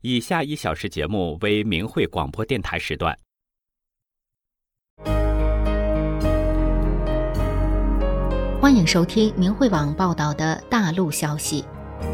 以下1小时节目为明慧广播电台时段。 欢迎收听明慧网报道的大陆消息。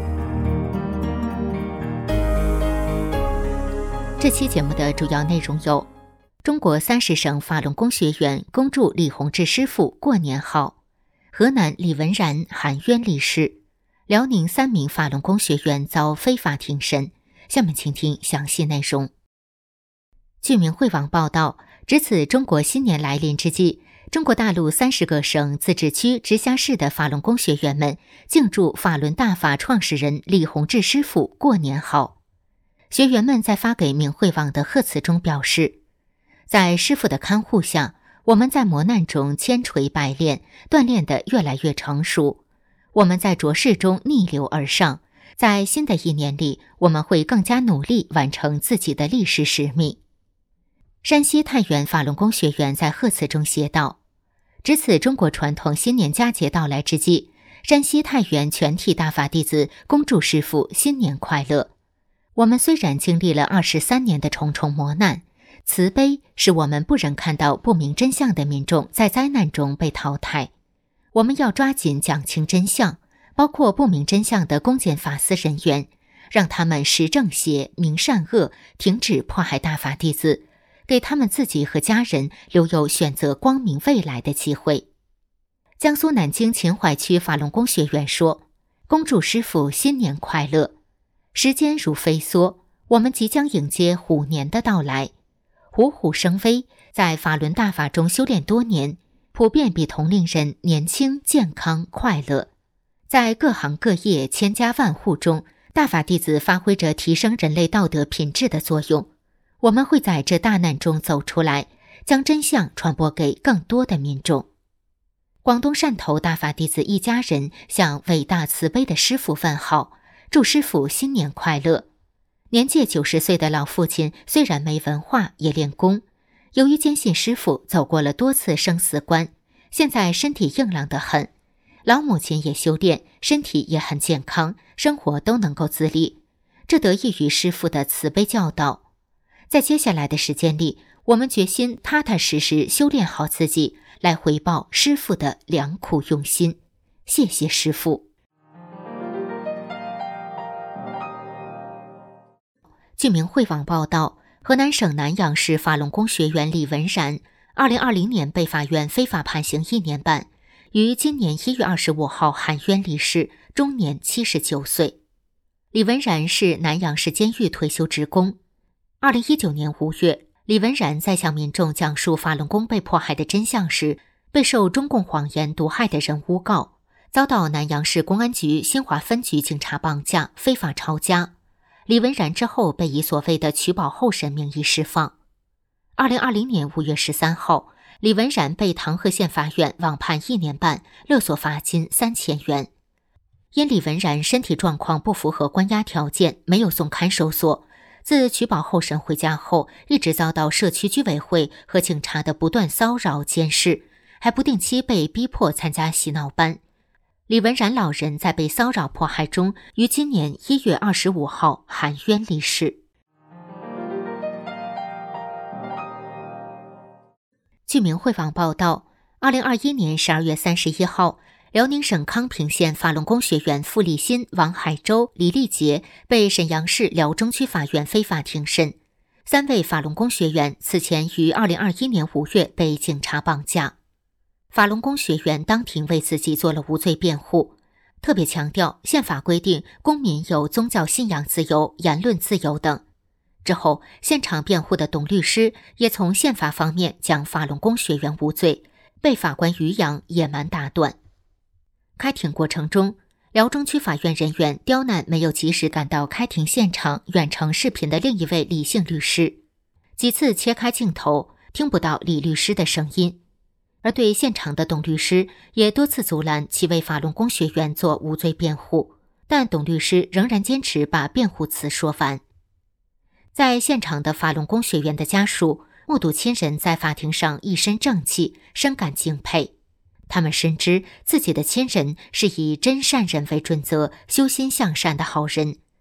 这期节目的主要内容有：中国30省法轮功学员恭祝李洪志师傅过年好；河南李文然含冤离世；辽宁3名法轮功学员遭非法庭审。下面请听详细内容。据明慧网报道，值此中国新年来临之际，中国大陆30个省、自治区、直辖市的法轮功学员们敬祝法轮大法创始人李洪志师傅过年好。学员们在发给明慧网的贺词中表示，在师傅的看护下，我们在磨难中千锤百炼，锻炼得越来越成熟。我们在浊世中逆流而上，在新的一年里，我们会更加努力完成自己的历史使命。山西太原法轮功学员在贺词中写道：值此中国传统新年佳节到来之际，山西太原全体大法弟子恭祝师父新年快乐。我们虽然经历了23年的重重磨难，慈悲使我们不忍看到不明真相的民众在灾难中被淘汰。我们要抓紧讲清真相，包括不明真相的公检法司人员，让他们识正邪、明善恶，停止迫害大法弟子，给他们自己和家人留有选择光明未来的机会。江苏南京秦淮区法轮功学员说：恭祝师父新年快乐。时间如飞梭，我们即将迎接虎年的到来。虎虎生威，在法轮大法中修炼多年，普遍比同龄人年轻、健康、快乐。在各行各业、千家万户中，大法弟子发挥着提升人类道德品质的作用。我们会在这大难中走出来，将真相传播给更多的民众。广东汕头大法弟子一家人向伟大慈悲的师父问好，祝师父新年快乐。年届90岁的老父亲虽然没文化也练功，由于坚信师父走过了多次生死关，现在身体硬朗得很。老母亲也修炼，身体也很健康，生活都能够自理，这得益于师父的慈悲教导。在接下来的时间里，我们决心踏踏实实修炼好自己，来回报师父的良苦用心。谢谢师父。据明慧网报道，河南省南阳市法轮功学员李文然2020年被法院非法判刑1年半，于今年1月25号含冤离世，终年79岁。李文然是南阳市监狱退休职工。2019年5月，李文然在向民众讲述法轮功被迫害的真相时，被受中共谎言毒害的人诬告，遭到南阳市公安局新华分局警察绑架，非法抄家。李文然之后被以所谓的取保候审名义释放。2020年5月13号，李文然被唐河县法院网判1年半，勒索罚金3000元。因李文然身体状况不符合关押条件，没有送看守所，自取保候审回家后，一直遭到社区居委会和警察的不断骚扰监视，还不定期被逼迫参加洗脑班。李文然老人在被骚扰迫害中，于今年1月25号含冤离世。据明慧网报道，2021年12月31号，辽宁省康平县法轮功学员付立新、王海洲、李立杰被沈阳市辽中区法院非法庭审。3位法轮功学员此前于2021年5月被警察绑架。法轮功学员当庭为自己做了无罪辩护，特别强调宪法规定公民有宗教信仰自由、言论自由等。之后，现场辩护的董律师也从宪法方面将法轮功学员无罪，被法官于洋野蛮打断。开庭过程中，辽中区法院人员刁难没有及时赶到开庭现场远程视频的另一位李姓律师，几次切开镜头，听不到李律师的声音。而对现场的董律师也多次阻拦其为法轮功学员做无罪辩护，但董律师仍然坚持把辩护词说完。在现场的法轮功学员的家属目睹亲人在法庭上一身正气，深感敬佩。他们深知自己的亲人是以真善人为准则、修心向善的好人。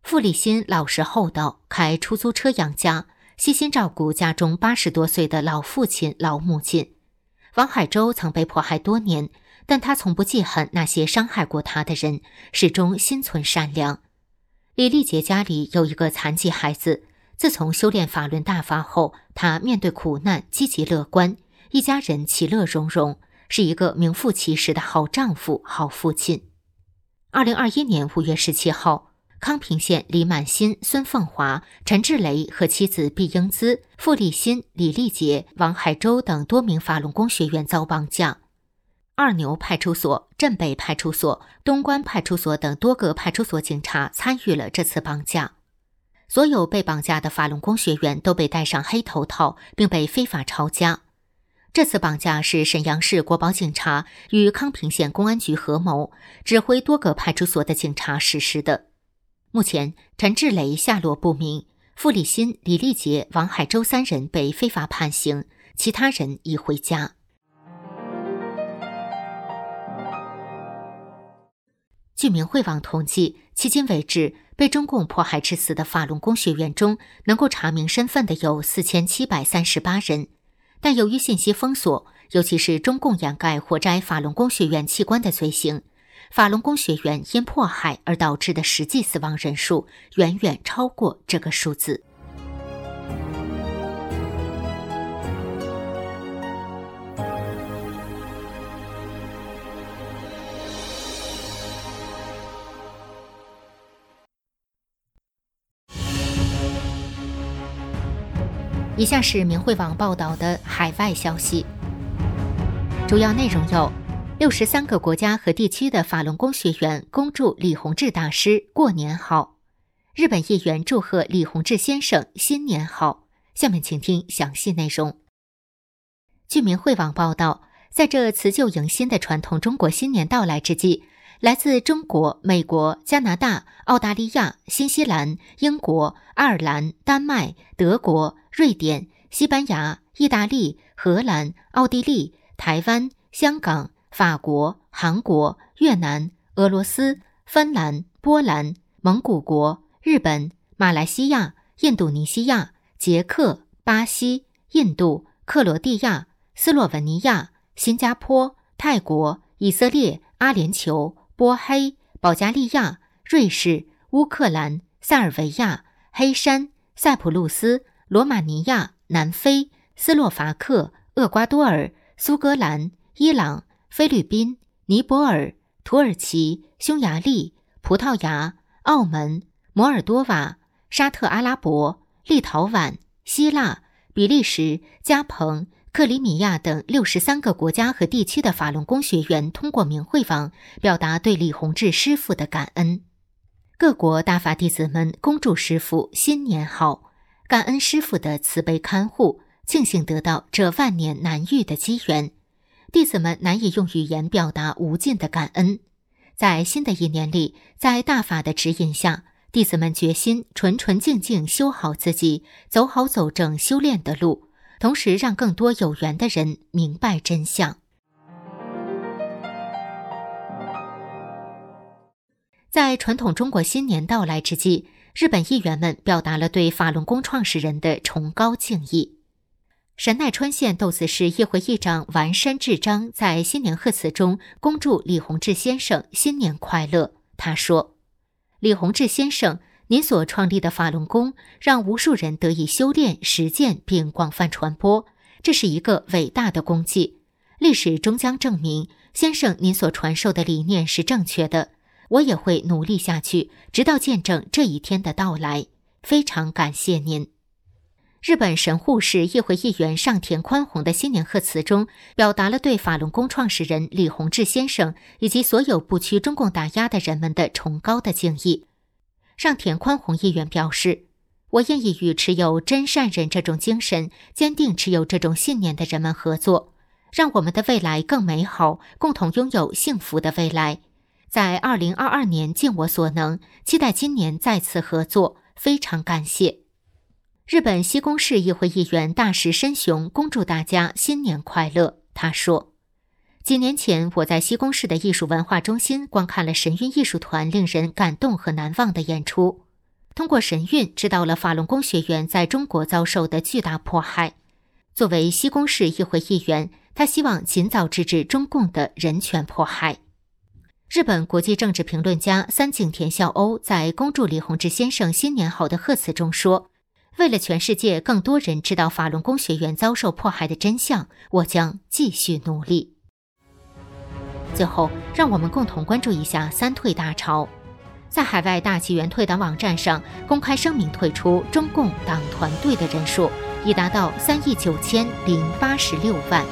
傅立新老实厚道，开出租车养家，悉心照顾家中80多岁的老父亲、老母亲。王海洲曾被迫害多年，但他从不记恨那些伤害过他的人，始终心存善良。李立杰家里有一个残疾孩子，自从修炼法轮大法后，他面对苦难积极乐观，一家人其乐融融，是一个名副其实的好丈夫、好父亲。2021年5月17号，康平县李满新、孙凤华、陈志雷和妻子毕英姿、傅立新、李立杰、王海洲等多名法轮功学员遭绑架。二牛派出所、镇北派出所、东关派出所等多个派出所警察参与了这次绑架。所有被绑架的法轮功学员都被戴上黑头套，并被非法抄家。这次绑架是沈阳市国保警察与康平县公安局合谋，指挥多个派出所的警察实施的。目前，陈志雷下落不明，傅立新、李立杰、王海洲3人被非法判刑，其他人已回家。据明慧网统计，迄今为止，被中共迫害致死的法轮功学员中，能够查明身份的有4738人。但由于信息封锁，尤其是中共掩盖活摘法轮功学员器官的罪行，法轮功学员因迫害而导致的实际死亡人数远远超过这个数字。以下是明慧网报道的海外消息，主要内容有：63个国家和地区的法轮功学员恭祝李洪志大师过年好；日本议员祝贺李洪志先生新年好。下面请听详细内容。据明慧网报道，在这辞旧迎新的传统中国新年到来之际，来自中国、美国、加拿大、澳大利亚、新西兰、英国、爱尔兰、丹麦、德国、瑞典、西班牙、意大利、荷兰、奥地利、台湾、香港、法国、韩国、越南、俄罗斯、芬兰、波兰、蒙古国、日本、马来西亚、印度尼西亚、捷克、巴西、印度、克罗地亚、斯洛文尼亚、新加坡、泰国、以色列、阿联酋、波黑、保加利亚、瑞士、乌克兰、塞尔维亚、黑山、塞浦路斯、罗马尼亚、南非、斯洛伐克、厄瓜多尔、苏格兰、伊朗、菲律宾、尼泊尔、土耳其、匈牙利、葡萄牙、澳门、摩尔多瓦、沙特阿拉伯、立陶宛、希腊、比利时、加蓬、克里米亚等63个国家和地区的法轮功学员通过明慧网表达对李洪志师父的感恩。各国大法弟子们恭祝师父新年好，感恩师父的慈悲看护，庆幸得到这万年难遇的机缘。弟子们难以用语言表达无尽的感恩。在新的一年里，在大法的指引下，弟子们决心纯纯净净修好自己，走好走正修炼的路，同时让更多有缘的人明白真相。在传统中国新年到来之际，日本议员们表达了对法轮功创始人的崇高敬意。神奈川县豆子市议会议长丸山智章在新年贺词中恭祝李洪志先生新年快乐。他说：“李洪志先生，您所创立的法轮功让无数人得以修炼、实践并广泛传播，这是一个伟大的功绩。历史终将证明，先生您所传授的理念是正确的。我也会努力下去，直到见证这一天的到来。非常感谢您。”日本神户市议会议员上田宽宏的新年贺词中，表达了对法轮功创始人李洪志先生以及所有不屈中共打压的人们的崇高的敬意。上田宽宏议员表示：“我愿意与持有真善忍这种精神、坚定持有这种信念的人们合作，让我们的未来更美好，共同拥有幸福的未来。在2022年尽我所能，期待今年再次合作，非常感谢。”日本西宫市议会议员大石伸雄恭祝大家新年快乐。他说：“几年前，我在西宫市的艺术文化中心观看了神韵艺术团令人感动和难忘的演出。 通过神韵知道了法轮功学员在中国遭受的巨大迫害。作为西宫市议会议员，他希望尽早制止中共的人权迫害。日本国际政治评论家三井田孝欧在恭祝李洪志先生新年好的贺词中说，为了全世界更多人知道法轮功学员遭受迫害的真相，我将继续努力。最后，让我们共同关注一下三退大潮。在海外大纪元退党网站上公开声明退出中共党团队的人数已达到39086万。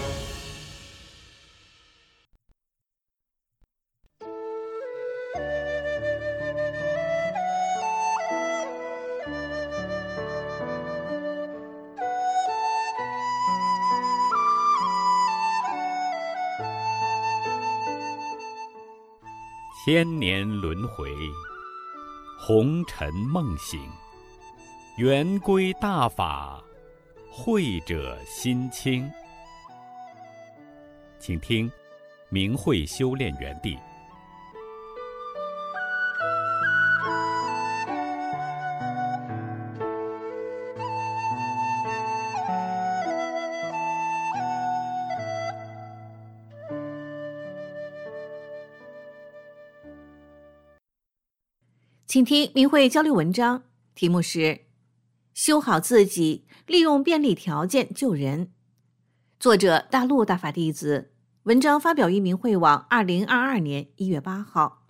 千年轮回，红尘梦醒，圆规大法，慧者心清。请听明慧修炼园地。 请听明慧交流文章，题目是修好自己，利用便利条件救人。作者大陆大法弟子，文章发表于明慧网2022年1月8号。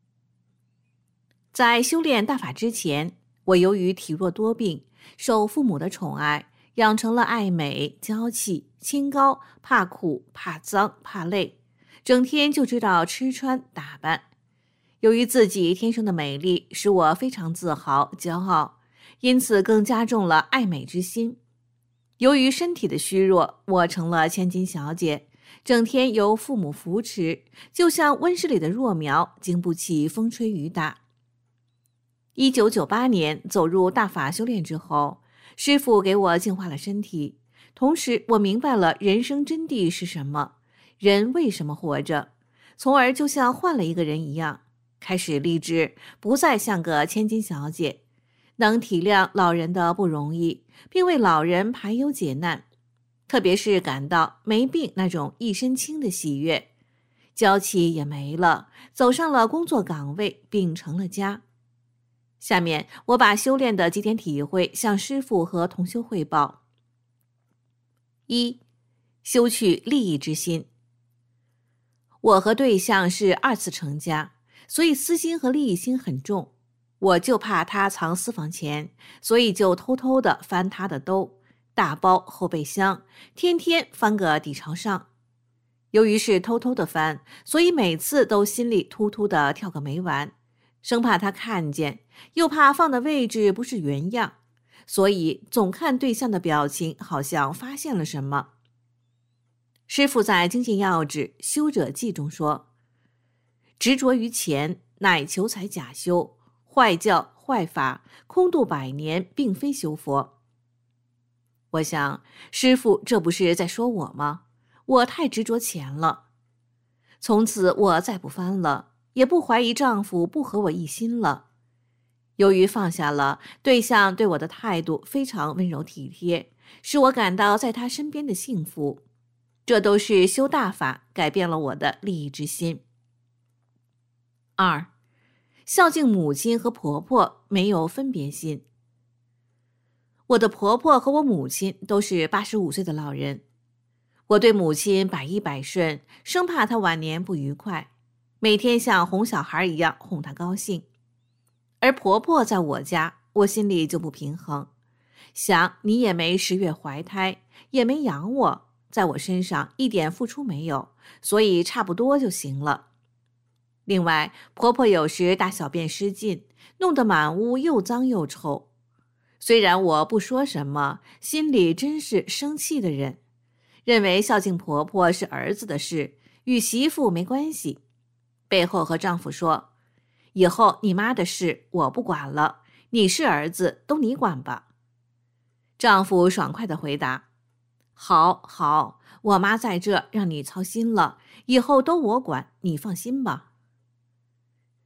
在修炼大法之前，我由于体弱多病，受父母的宠爱，养成了爱美、娇气、清高、怕苦、怕脏、怕累，整天就知道吃穿打扮。由于自己天生的美丽使我非常自豪骄傲，因此更加重了爱美之心。由于身体的虚弱，我成了千金小姐，整天由父母扶持，就像温室里的弱苗，经不起风吹雨打。1998年走入大法修炼之后，师父给我净化了身体，同时我明白了人生真谛是什么，人为什么活着，从而就像换了一个人一样，开始立志不再像个千金小姐，能体谅老人的不容易，并为老人排忧解难，特别是感到没病那种一身轻的喜悦。娇气也没了，走上了工作岗位，并成了家。下面我把修炼的几点体会向师父和同修汇报。1. 修去利益之心。我和对象是2次成家，所以私心和利益心很重。我就怕他藏私房钱，所以就偷偷地翻他的兜，大包后备箱，天天翻个底朝上。由于是偷偷地翻，所以每次都心里突突地跳个没完，生怕他看见，又怕放的位置不是原样，所以总看对象的表情，好像发现了什么。师父在《精进要旨·修者记》中说，执着于钱，乃求财假修，坏教坏法，空度百年，并非修佛。我想，师父这不是在说我吗？我太执着钱了。从此我再不翻了，也不怀疑丈夫不和我一心了。由于放下了，对象对我的态度非常温柔体贴，使我感到在他身边的幸福。这都是修大法改变了我的利益之心。2. 孝敬母亲和婆婆，没有分别心。我的婆婆和我母亲都是85岁的老人，我对母亲百依百顺，生怕她晚年不愉快，每天像哄小孩一样哄她高兴。而婆婆在我家，我心里就不平衡，想你也没10月怀胎，也没养我，在我身上一点付出没有，所以差不多就行了。另外，婆婆有时大小便失禁，弄得满屋又脏又臭。虽然我不说什么，心里真是生气的人，认为孝敬婆婆是儿子的事，与媳妇没关系。背后和丈夫说，以后你妈的事我不管了，你是儿子，都你管吧。丈夫爽快地回答，好好，我妈在这让你操心了，以后都我管，你放心吧。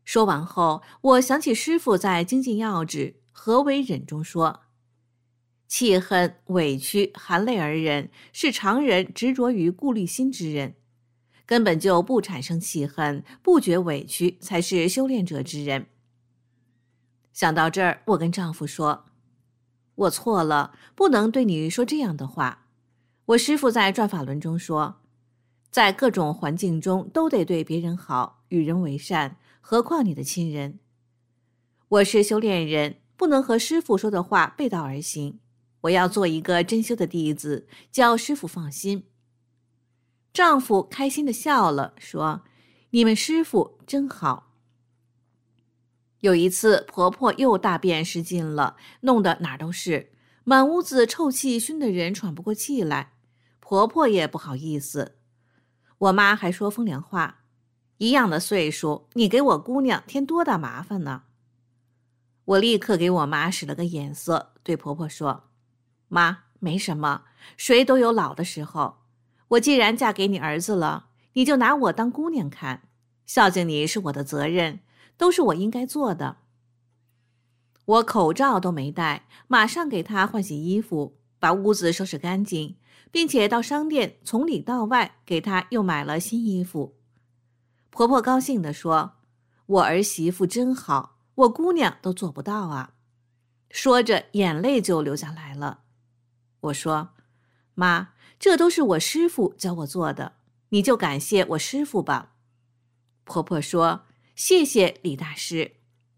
说完后，我想起师父在《精进要旨·何为忍》中说：气恨、委屈、含泪而忍，是常人执着于顾虑心之人。根本就不产生气恨，不觉委屈，才是修炼者之人。想到这儿，我跟丈夫说：我错了，不能对你说这样的话。我师父在《转法轮》中说，在各种环境中都得对别人好，与人为善，何况你的亲人。我是修炼人，不能和师父说的话背道而行。我要做一个真修的弟子，叫师父放心。丈夫开心地笑了，说：你们师父真好。有一次，婆婆又大便失禁了，弄得哪儿都是，满屋子臭气熏得人喘不过气来。婆婆也不好意思，我妈还说风凉话：一样的岁数，你给我姑娘添多大麻烦呢？我立刻给我妈使了个眼色，对婆婆说：妈，没什么，谁都有老的时候。我既然嫁给你儿子了，你就拿我当姑娘看，孝敬你是我的责任，都是我应该做的。我口罩都没戴，马上给他换洗衣服，把屋子收拾干净，并且到商店从里到外给他又买了新衣服。婆婆高兴地说：我儿媳妇真好，我姑娘都做不到啊。说着眼泪就流下来了。我说：妈，这都是我师父教我做的，你就感谢我师父吧。婆婆说：谢谢李大师。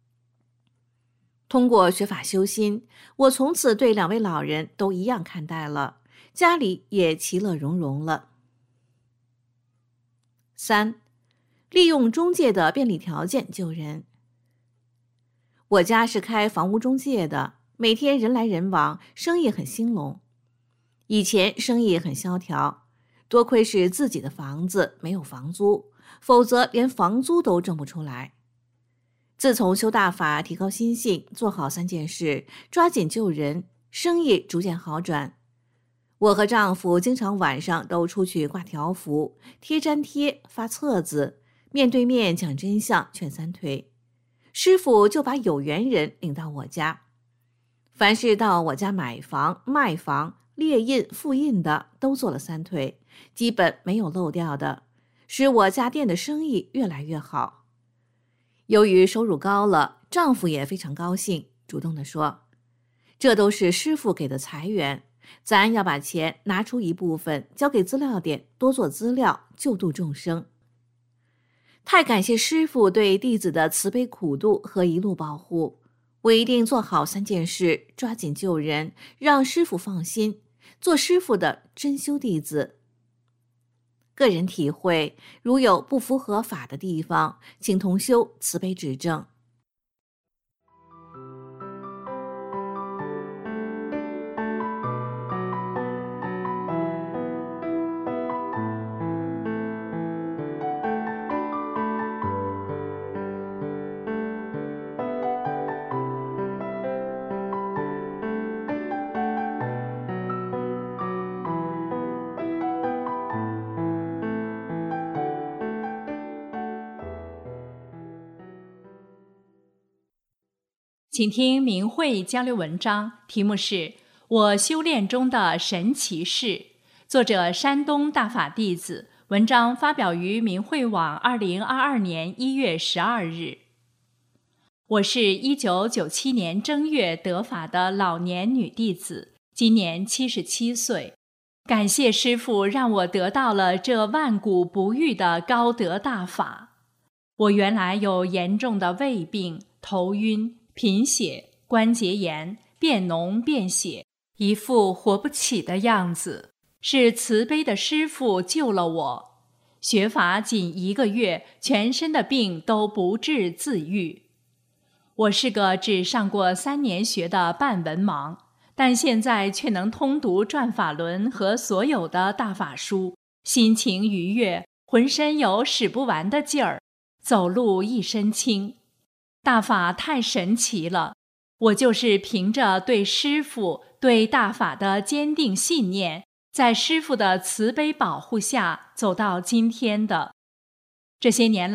通过学法修心，我从此对两位老人都一样看待了，家里也其乐融融了。3. 利用中介的便利条件救人。我家是开房屋中介的，每天人来人往，生意很兴隆。以前生意很萧条，多亏是自己的房子，没有房租，否则连房租都挣不出来。自从修大法，提高心性，做好3件事，抓紧救人，生意逐渐好转。我和丈夫经常晚上都出去挂条幅，贴粘贴，发册子，面对面讲真相，劝3推。师傅就把有缘人领到我家，凡是到我家买房、卖房、列印、复印的，都做了3推，基本没有漏掉的，使我家店的生意越来越好。由于收入高了，丈夫也非常高兴，主动地说：这都是师傅给的财源，咱要把钱拿出一部分交给资料点，多做资料，救度众生。太感谢师父对弟子的慈悲苦度和一路保护，我一定做好3件事，抓紧救人，让师父放心，做师父的真修弟子。个人体会，如有不符合法的地方，请同修慈悲指正。 请听明慧交流文章，题目是《我修炼中的神奇事》，作者山东大法弟子，文章发表于明慧网2022年1月12日。我是1997年正月得法的老年女弟子，今年77岁。感谢师父让我得到了这万古不遇的高德大法。我原来有严重的胃病、头晕、贫血、关节炎，变脓变血，一副活不起的样子。是慈悲的师父救了我。学法仅1个月，全身的病都不治自愈。我是个只上过3年学的半文盲，但现在却能通读转法轮和所有的大法书，心情愉悦，浑身有使不完的劲儿，走路一身轻。大法太神奇了，我就是凭着对师父、对大法的坚定信念，在师父的慈悲保护下走到今天的。这些年来，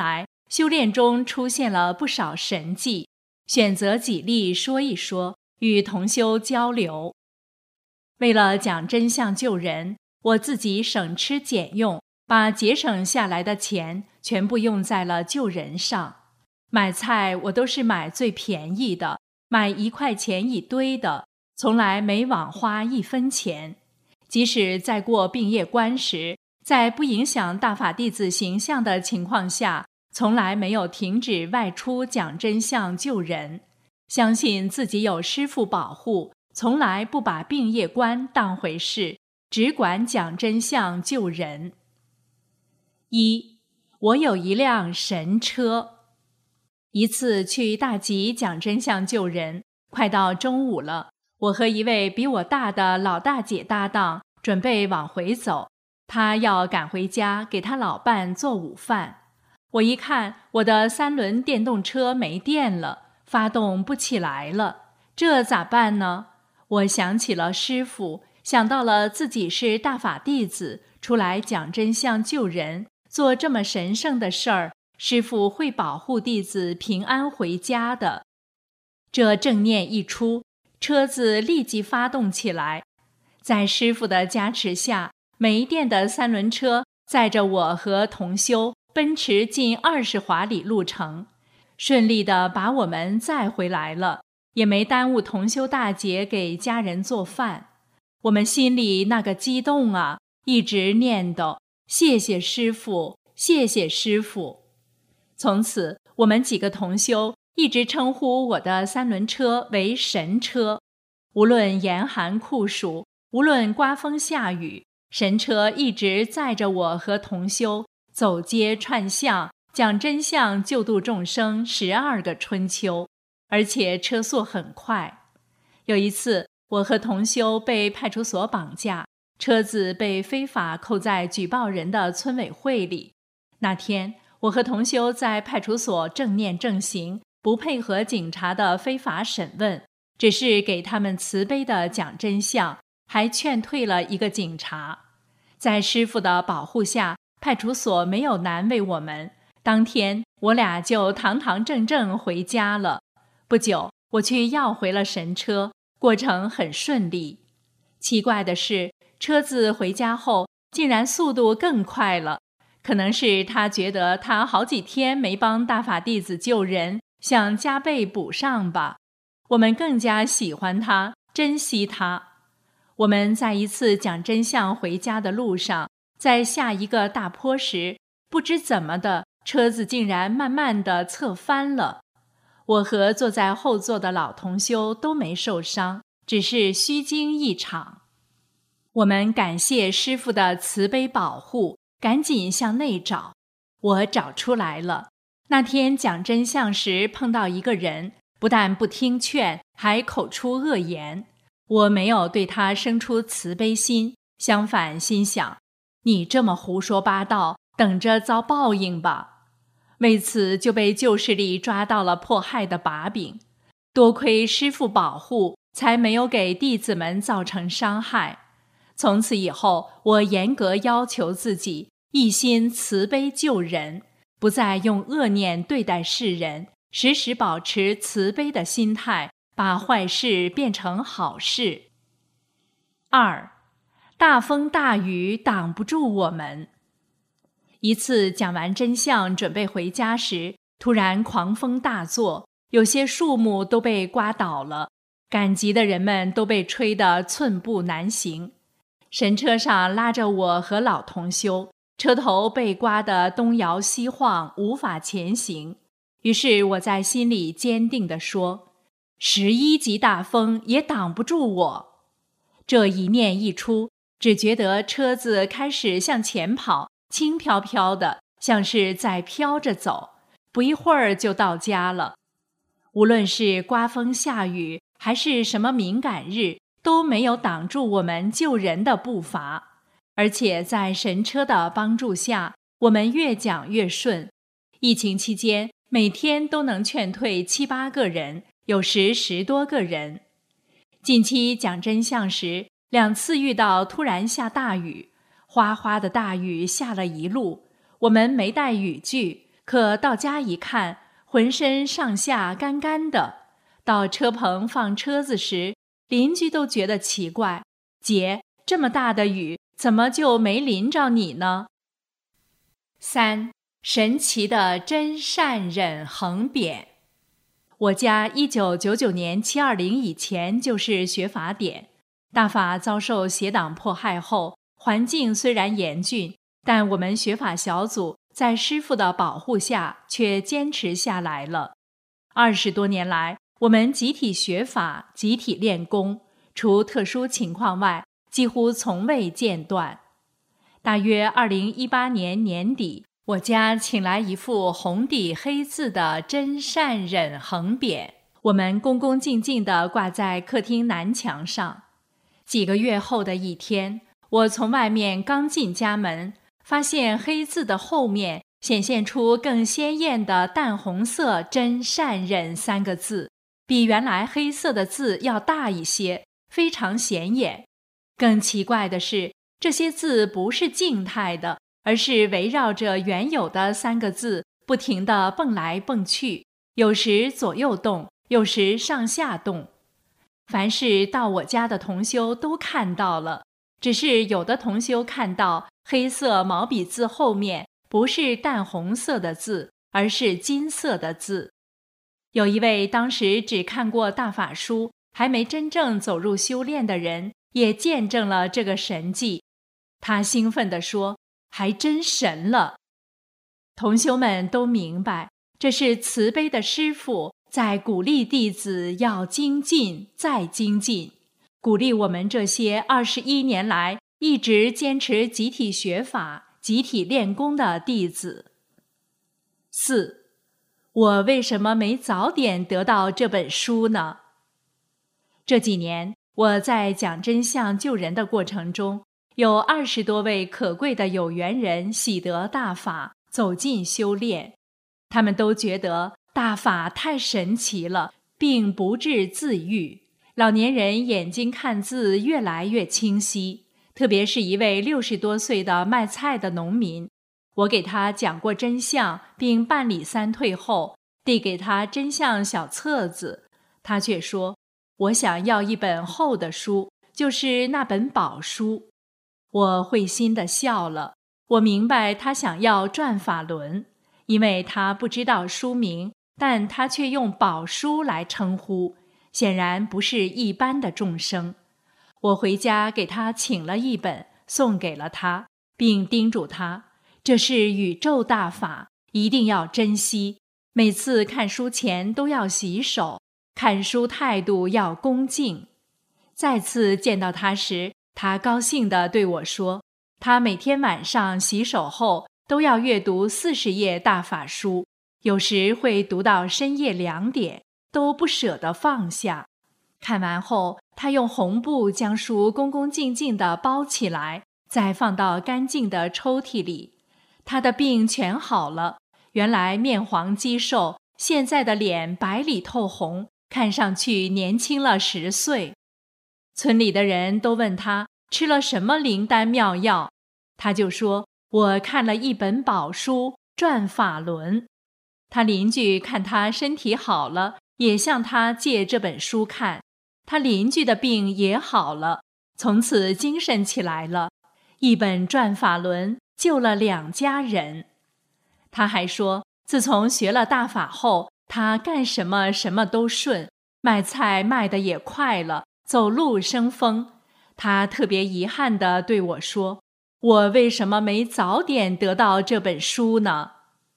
修炼中出现了不少神迹，选择几例说一说，与同修交流。为了讲真相救人，我自己省吃俭用，把节省下来的钱全部用在了救人上。买菜我都是买最便宜的，买1块钱一堆的，从来没枉花1分钱。即使在过病业关时，在不影响大法弟子形象的情况下，从来没有停止外出讲真相救人。相信自己有师父保护，从来不把病业观当回事，只管讲真相救人。1. 我有一辆神车。一次去大集讲真相救人，快到中午了，我和一位比我大的老大姐搭档，准备往回走。他要赶回家给他老伴做午饭。我一看，我的3轮电动车没电了，发动不起来了，这咋办呢？我想起了师父，想到了自己是大法弟子，出来讲真相救人，做这么神圣的事儿，师父会保护弟子平安回家的。这正念一出，车子立即发动起来。在师父的加持下，没电的3轮车载着我和同修奔驰近20华里路程，顺利地把我们载回来了，也没耽误同修大姐给家人做饭。我们心里那个激动啊，一直念叨谢谢师父，谢谢师父。从此我们几个同修一直称呼我的3轮车为神车。无论严寒酷暑，无论刮风下雨，神车一直载着我和同修走街串巷，讲真相救度众生12个春秋，而且车速很快。有一次，我和同修被派出所绑架，车子被非法扣在举报人的村委会里。那天，我和同修在派出所正念正行，不配合警察的非法审问，只是给他们慈悲地讲真相，还劝退了一个警察。在师父的保护下，派出所没有难为我们，当天我俩就堂堂正正回家了。不久，我去要回了神车，过程很顺利。奇怪的是，车子回家后竟然速度更快了，可能是他觉得他好几天没帮大法弟子救人，想加倍补上吧。我们更加喜欢他，珍惜他。我们在一次讲真相回家的路上，在下一个大坡时，不知怎么的，车子竟然慢慢地侧翻了。我和坐在后座的老同修都没受伤，只是虚惊一场。我们感谢师父的慈悲保护，赶紧向内找。我找出来了，那天讲真相时碰到一个人，不但不听劝，还口出恶言。我没有对他生出慈悲心，相反心想，你这么胡说八道，等着遭报应吧。为此就被旧势力抓到了迫害的把柄，多亏师父保护，才没有给弟子们造成伤害。从此以后，我严格要求自己，一心慈悲救人，不再用恶念对待世人，时时保持慈悲的心态，把坏事变成好事。2. 大风大雨挡不住我们。一次讲完真相准备回家时，突然狂风大作，有些树木都被刮倒了，赶集的人们都被吹得寸步难行。神车上拉着我和老同修，车头被刮得东摇西晃，无法前行。于是我在心里坚定地说，11级大风也挡不住我。这一念一出，只觉得车子开始向前跑，轻飘飘的，像是在飘着走，不一会儿就到家了。无论是刮风下雨，还是什么敏感日，都没有挡住我们救人的步伐。而且在神车的帮助下，我们越讲越顺。疫情期间，每天都能劝退7、8个人，有时10多个人。近期讲真相时，2次遇到突然下大雨，哗哗的大雨下了一路，我们没带雨具， 可到家一看，浑身上下干干的。到车棚放车子时，邻居都觉得奇怪，姐，这么大的雨，怎么就没淋着你呢？3. 神奇的真善忍恒扁。我家1999年720以前就是学法典，大法遭受邪党迫害后，环境虽然严峻，但我们学法小组在师父的保护下却坚持下来了。20多年来，我们集体学法，集体练功，除特殊情况外，几乎从未间断。大约2018年年底，我家请来一副红底黑字的真善忍横匾，我们恭恭敬敬地挂在客厅南墙上。几个月后的一天，我从外面刚进家门，发现黑字的后面显现出更鲜艳的淡红色真善忍3个字，比原来黑色的字要大一些，非常显眼。更奇怪的是，这些字不是静态的，而是围绕着原有的3个字不停地蹦来蹦去，有时左右动，有时上下动。凡是到我家的同修都看到了，只是有的同修看到黑色毛笔字后面不是淡红色的字，而是金色的字。有一位当时只看过大法书，还没真正走入修炼的人，也见证了这个神迹。他兴奋地说：“还真神了！”同修们都明白，这是慈悲的师父在鼓励弟子要精进再精进，鼓励我们这些21年来一直坚持集体学法、集体练功的弟子。4. 我为什么没早点得到这本书呢？这几年，我在讲真相救人的过程中，有20多位可贵的有缘人喜得大法，走进修炼。他们都觉得大法太神奇了，并不治自愈。老年人眼睛看字越来越清晰，特别是一位60多岁的卖菜的农民。我给他讲过真相，并办理3退后，递给他真相小册子，他却说：“我想要一本厚的书，就是那本宝书。”我会心地笑了，我明白他想要转法轮，因为他不知道书名，但他却用宝书来称呼，显然不是一般的众生。我回家给他请了一本，送给了他，并叮嘱他，这是宇宙大法，一定要珍惜。每次看书前都要洗手，看书态度要恭敬。再次见到他时，他高兴地对我说，他每天晚上洗手后都要阅读40页大法书，有时会读到深夜2点，都不舍得放下。看完后，他用红布将书恭恭敬敬地包起来，再放到干净的抽屉里。他的病全好了，原来面黄肌瘦，现在的脸白里透红，看上去年轻了10岁。村里的人都问他吃了什么灵丹妙药，他就说：“我看了一本宝书，转法轮。”他邻居看他身体好了，也向他借这本书看，他邻居的病也好了，从此精神起来了。一本转法轮救了2家人。他还说，自从学了大法后，他干什么什么都顺，卖菜卖得也快了，走路生风。他特别遗憾地对我说，我为什么没早点得到这本书呢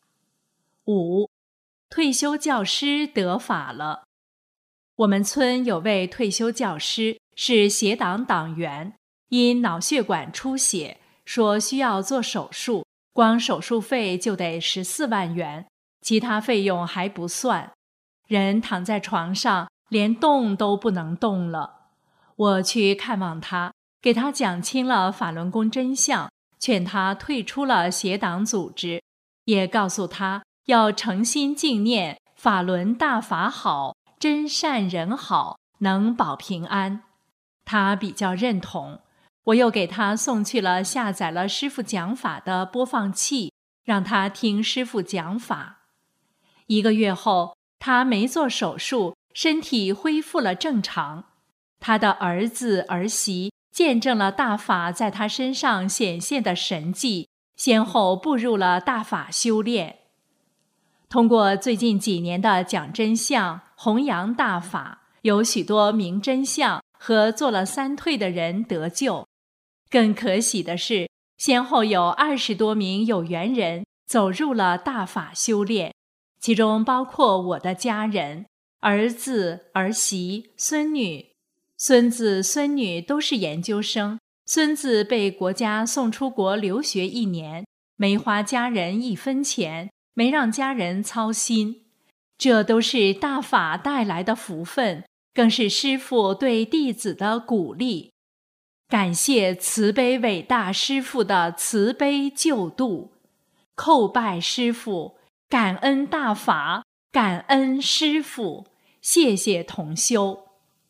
？5. 退休教师得法了。我们村有位退休教师是邪党党员，因脑血管出血，说需要做手术，光手术费就得14万元，其他费用还不算。人躺在床上，连动都不能动了。我去看望他，给他讲清了法轮功真相，劝他退出了邪党组织，也告诉他要诚心敬念法轮大法好，真善人好，能保平安。他比较认同。我又给他送去了下载了师父讲法的播放器， 让他听师父讲法。1个月后，他没做手术，身体恢复了正常。他的儿子儿媳见证了大法在他身上显现的神迹，先后步入了大法修炼。通过最近几年的讲真相、弘扬大法，有许多明真相和做了3退的人得救。更可喜的是，先后有20多名有缘人走入了大法修炼，其中包括我的家人，儿子、儿媳、孙女。孙子孙女都是研究生，孙子被国家送出国留学1年，没花家人1分钱，没让家人操心。这都是大法带来的福分，更是师父对弟子的鼓励。感谢慈悲伟大师父的慈悲救度，叩拜师父，感恩大法，感恩师父，谢谢同修。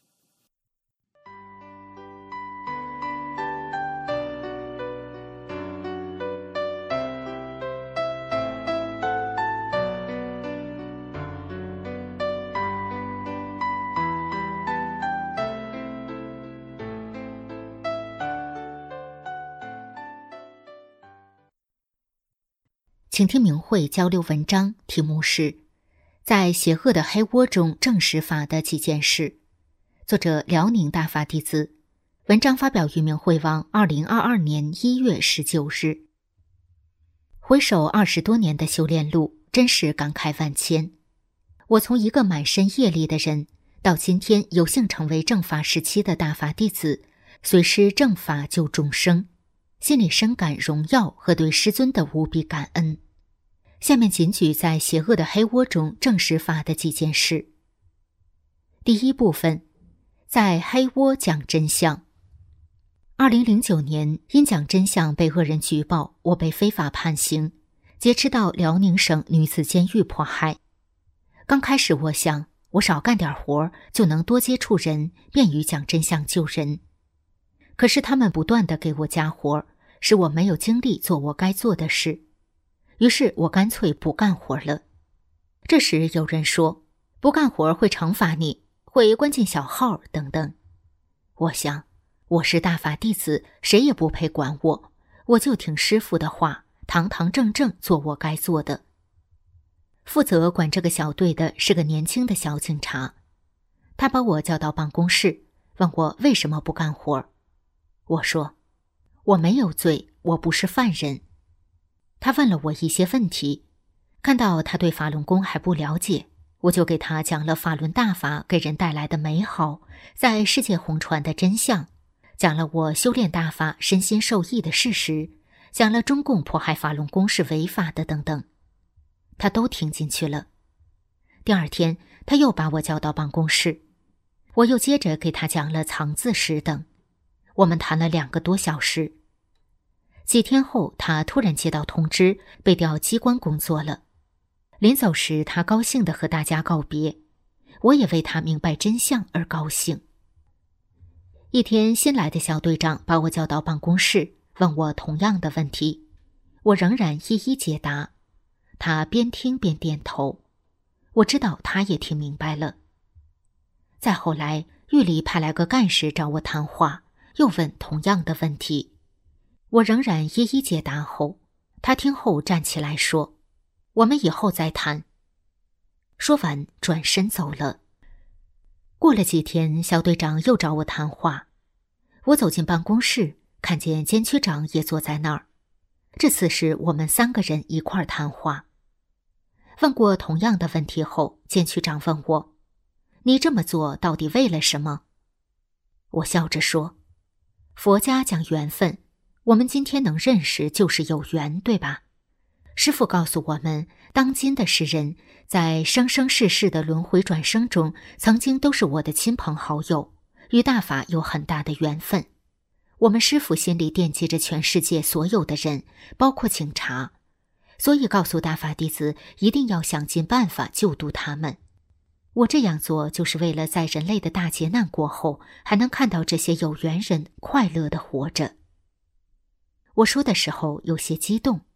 请听明慧交流文章，题目是在邪恶的黑窝中证实法的几件事，作者辽宁大法弟子，文章发表于明慧网2022年1月19日。回首20多年的修炼路，真是感慨万千。我从一个满身业力的人，到今天有幸成为正法时期的大法弟子，随师正法救众生，心里深感荣耀和对师尊的无比感恩。下面仅举在邪恶的黑窝中证实法的几件事。第一部分，在黑窝讲真相。2009年，因讲真相被恶人举报，我被非法判刑，劫持到辽宁省女子监狱迫害。刚开始我想，我少干点活就能多接触人，便于讲真相救人。可是他们不断地给我加活，使我没有精力做我该做的事。于是我干脆不干活了。这时有人说，不干活会惩罚你，会关进小号等等。我想，我是大法弟子，谁也不配管我，我就听师父的话，堂堂正正做我该做的。负责管这个小队的是个年轻的小警察，他把我叫到办公室，问我为什么不干活。我说，我没有罪，我不是犯人。他问了我一些问题，看到他对法轮功还不了解，我就给他讲了法轮大法给人带来的美好，在世界红传的真相，讲了我修炼大法身心受益的事实，讲了中共迫害法轮功是违法的等等。他都听进去了。第二天，他又把我叫到办公室，我又接着给他讲了藏字史等，我们谈了2个多小时。几天后，他突然接到通知，被调机关工作了。临走时，他高兴地和大家告别，我也为他明白真相而高兴。一天，新来的小队长把我叫到办公室，问我同样的问题，我仍然一一解答。他边听边点头，我知道他也听明白了。再后来，狱里派来个干事找我谈话，又问同样的问题。我仍然一一解答后，他听后站起来说，我们以后再谈。说完转身走了。过了几天，小队长又找我谈话，我走进办公室，看见监区长也坐在那儿。这次是我们3个人一块儿谈话。问过同样的问题后，监区长问我，你这么做到底为了什么？我笑着说，佛家讲缘分，我们今天能认识就是有缘，对吧？师父告诉我们，当今的世人在生生世世的轮回转生中，曾经都是我的亲朋好友，与大法有很大的缘分。我们师父心里惦记着全世界所有的人，包括警察，所以告诉大法弟子一定要想尽办法救度他们。我这样做就是为了在人类的大劫难过后，还能看到这些有缘人快乐地活着。我说的时候有些激动，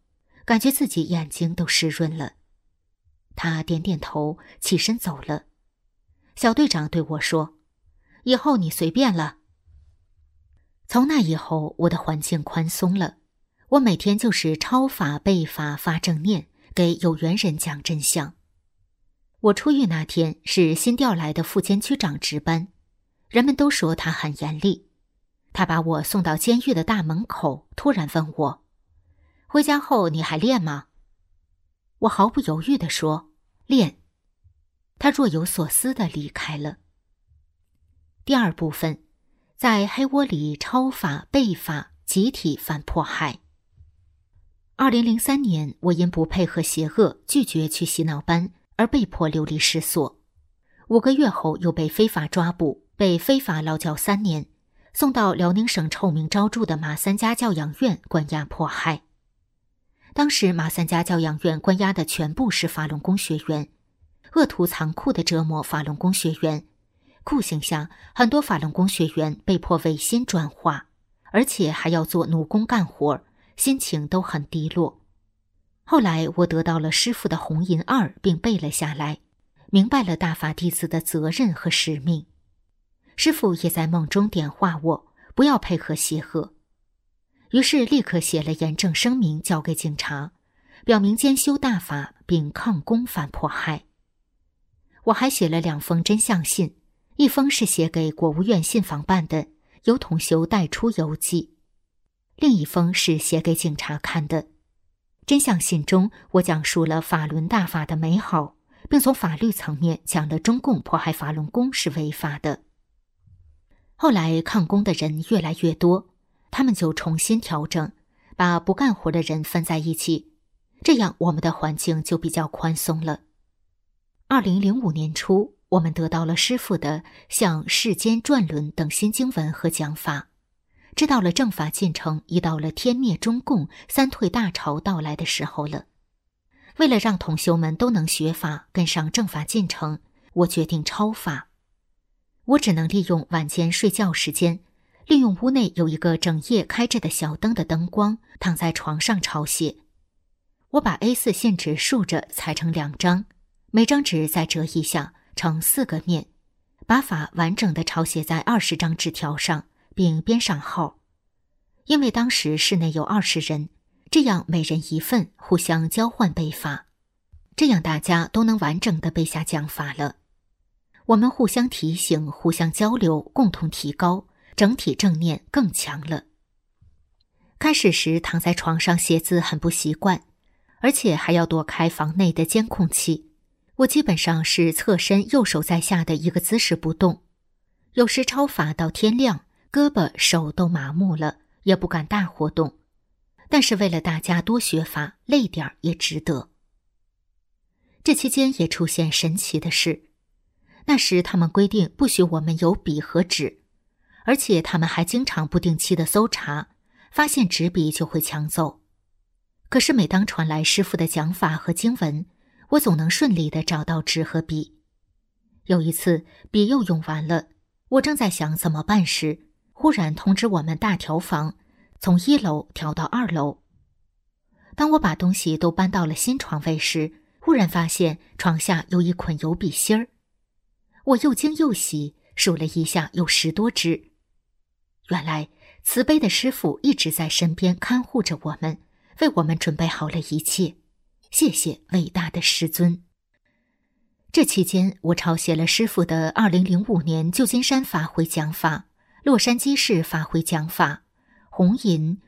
感觉自己眼睛都湿润了。他点点头，起身走了。小队长对我说：“以后你随便了。”从那以后，我的环境宽松了。我每天就是抄法背法发正念，给有缘人讲真相。我出狱那天是新调来的副监区长值班，人们都说他很严厉。他把我送到监狱的大门口，突然问我：“回家后你还练吗？”我毫不犹豫地说：“练。”他若有所思地离开了。第二部分，在黑窝里抄法背法，集体反迫害。2003年，我因不配合邪恶，拒绝去洗脑班，而被迫流离失所。5个月后，又被非法抓捕，被非法劳教3年，送到辽宁省臭名昭著的马三家教养院关押迫害。当时马三家教养院关押的全部是法轮功学员，恶徒残酷地折磨法轮功学员，酷刑下，很多法轮功学员被迫违心转化，而且还要做奴工干活，心情都很低落。后来我得到了师父的红银2，并背了下来，明白了大法弟子的责任和使命。师父也在梦中点化我，不要配合邪恶。于是立刻写了严正声明交给警察，表明兼修大法并抗功反迫害。我还写了2封真相信，一封是写给国务院信访办的，由同修带出邮寄；另一封是写给警察看的。真相信中，我讲述了法轮大法的美好，并从法律层面讲了中共迫害法轮功是违法的。后来抗功的人越来越多，他们就重新调整，把不干活的人分在一起，这样我们的环境就比较宽松了。2005年初，我们得到了师父的像世间转轮等新经文和讲法，知道了正法进程已到了天灭中共、三退大潮到来的时候了。为了让同修们都能学法，跟上正法进程，我决定抄法。我只能利用晚间睡觉时间，利用屋内有一个整夜开着的小灯的灯光，躺在床上抄写。我把 A4 信纸竖着裁成2张，每张纸再折一下，成4个面，把法完整地抄写在20张纸条上，并编上号。因为当时室内有20人，这样每人1份，互相交换背法，这样大家都能完整地背下讲法了。我们互相提醒，互相交流，共同提高，整体正念更强了。开始时躺在床上写字很不习惯，而且还要躲开房内的监控器。我基本上是侧身右手在下的一个姿势不动，有时抄法到天亮，胳膊手都麻木了，也不敢大活动。但是为了大家多学法，累点儿也值得。这期间也出现神奇的事，那时他们规定不许我们有笔和纸，而且他们还经常不定期的搜查，发现纸笔就会抢走。可是每当传来师父的讲法和经文，我总能顺利地找到纸和笔。有一次笔又用完了，我正在想怎么办时，忽然通知我们大调房从1楼调到2楼。当我把东西都搬到了新床位时，忽然发现床下有一捆油笔芯儿。我又惊又喜，数了一下有10多支。原来慈悲的师父一直在身边看护着我们，为我们准备好了一切。谢谢伟大的师尊。这期间我抄写了师父的2005年旧金山法会讲法、洛杉矶市法会讲法、红银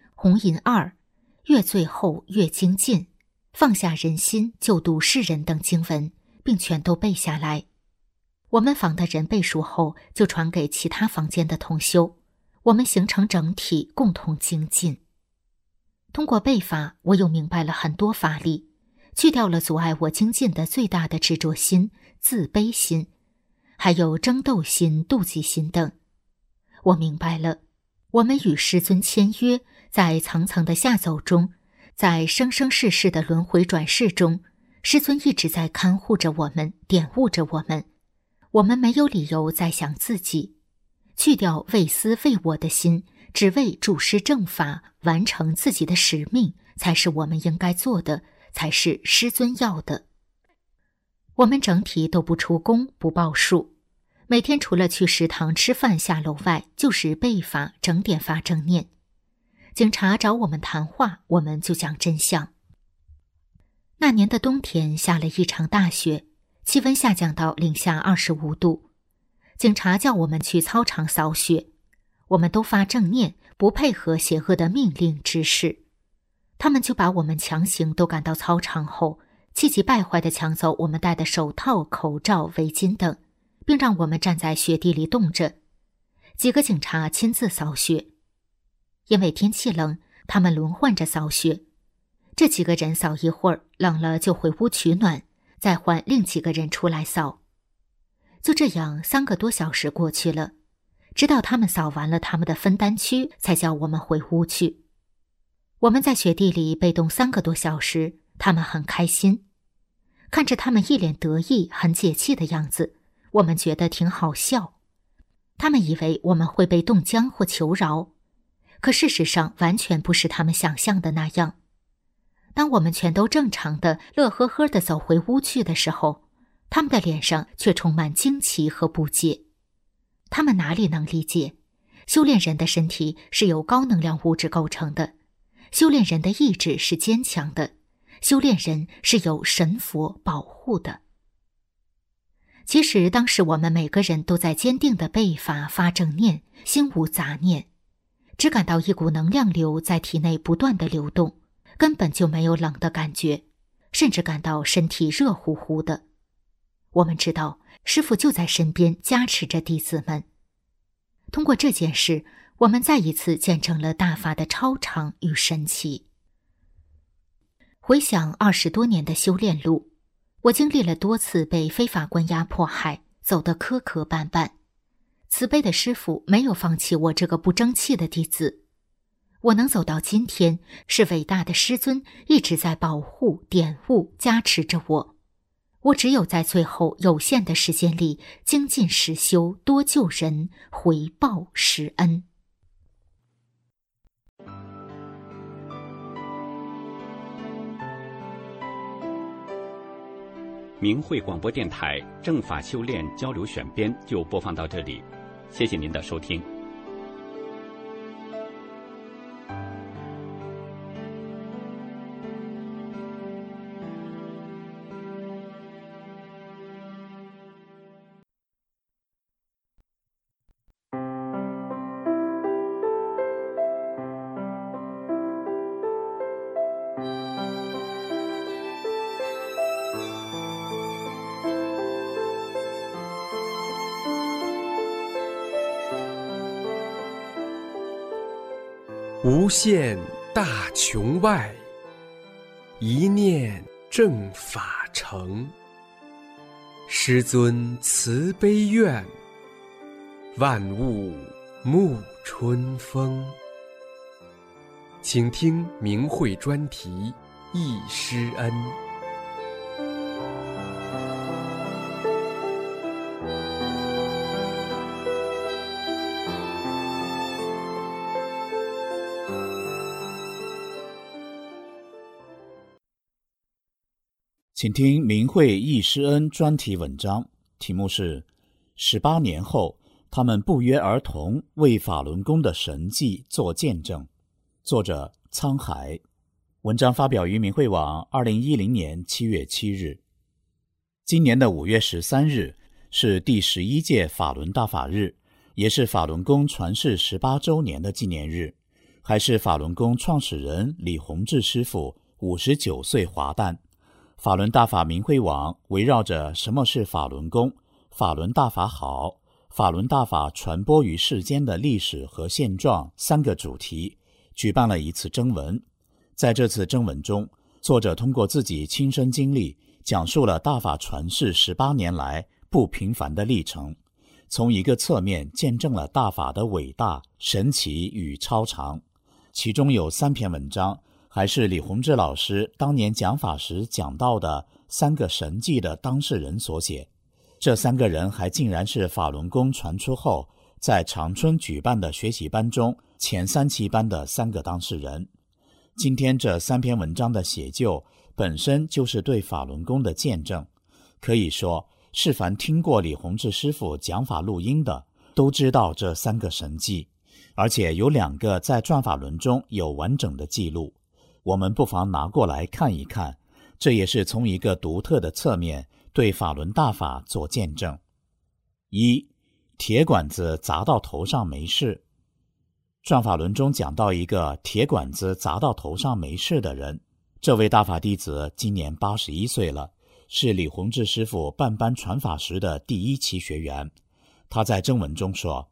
2、越最后越精进、放下人心救度世人等经文，并全都背下来。我们房的人背熟后，就传给其他房间的同修，我们形成整体，共同精进。通过背法，我又明白了很多法理，去掉了阻碍我精进的最大的执着心、自卑心，还有争斗心、妒忌心等。我明白了，我们与师尊签约，在层层的下走中，在生生世世的轮回转世中，师尊一直在看护着我们，点悟着我们。我们没有理由再想自己，去掉为私为我的心，只为助师正法，完成自己的使命， 才是我们应该做的，才是师尊要的。我们整体都不出工，不报数，每天除了去食堂吃饭下楼外，就是背法、整点发正念。警察找我们谈话，我们就讲真相。那年的冬天下了一场大雪，气温下降到零下25度。警察叫我们去操场扫雪，我们都发正念，不配合邪恶的命令指示。他们就把我们强行都赶到操场后，气急败坏地抢走我们戴的手套、口罩、围巾等，并让我们站在雪地里冻着。几个警察亲自扫雪。因为天气冷，他们轮换着扫雪。这几个人扫一会儿，冷了就回屋取暖，再换另几个人出来扫。就这样3个多小时过去了，直到他们扫完了他们的分担区，才叫我们回屋去。我们在雪地里被冻3个多小时，他们很开心。看着他们一脸得意、很解气的样子，我们觉得挺好笑。他们以为我们会被冻僵或求饶，可事实上完全不是他们想象的那样。当我们全都正常的、乐呵呵地走回屋去的时候，他们的脸上却充满惊奇和不解。他们哪里能理解，修炼人的身体是由高能量物质构成的，修炼人的意志是坚强的，修炼人是有神佛保护的。其实当时我们每个人都在坚定地背法、发正念，心无杂念，只感到一股能量流在体内不断地流动，根本就没有冷的感觉，甚至感到身体热乎乎的。我们知道师父就在身边加持着弟子们。通过这件事，我们再一次见证了大法的超常与神奇。回想20多年的修炼路，我经历了多次被非法关押迫害，走得磕磕绊绊。慈悲的师父没有放弃我这个不争气的弟子。我能走到今天，是伟大的师尊一直在保护、点悟、加持着我。我只有在最后有限的时间里精进实修，多救人，回报师恩。 明慧广播电台正法修炼交流选编就播放到这里，谢谢您的收听。 无限大穹外，一念正法成。师尊慈悲愿，万物沐春风。请听明慧专题忆师恩。 请听明慧忆师恩专题文章，题目是18年后，他们不约而同为法轮功的神迹做见证。作者沧海。文章发表于明慧网2010年7月7日。今年的5月13日是第11届法轮大法日，也是法轮功传世18周年的纪念日，还是法轮功创始人李洪志师傅59岁华诞。法轮大法明慧网围绕着什么是法轮功、法轮大法好、法轮大法传播于世间的历史和现状3个主题，举办了一次征文。在这次征文中，作者通过自己亲身经历，讲述了大法传世18年来不平凡的历程，从一个侧面见证了大法的伟大、神奇与超常。其中有3篇文章还是李洪志老师当年讲法时讲到的3个神迹的当事人所写。这3个人还竟然是法轮功传出后在长春举办的学习班中前3期班的3个当事人。 今天这3篇文章的写就本身就是对法轮功的见证，可以说是凡听过李洪志师傅讲法录音的都知道这3个神迹，而且有2个在转法轮中有完整的记录，我们不妨拿过来看一看，这也是从一个独特的侧面对法轮大法做见证。1. 铁管子砸到头上没事。转法轮中讲到一个铁管子砸到头上没事的人，这位大法弟子今年81岁了，是李洪志师傅办班传法时的第1期学员。他在征文中说